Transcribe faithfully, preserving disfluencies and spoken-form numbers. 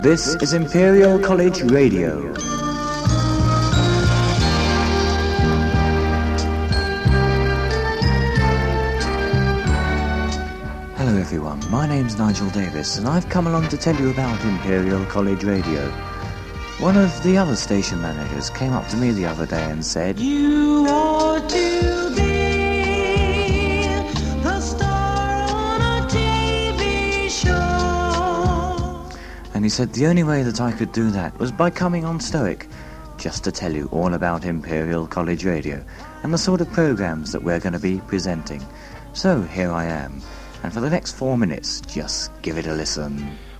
This is Imperial College Radio. Hello everyone, my name's Nigel Davis and I've come along to tell you about Imperial College Radio. One of the other station managers came up to me the other day and said, "You ought to be the star on a T V show." And he said the only way that I could do that was by coming on Stoic, just to tell you all about Imperial College Radio and the sort of programs that we're going to be presenting. So here I am, and for the next four minutes, just give it a listen.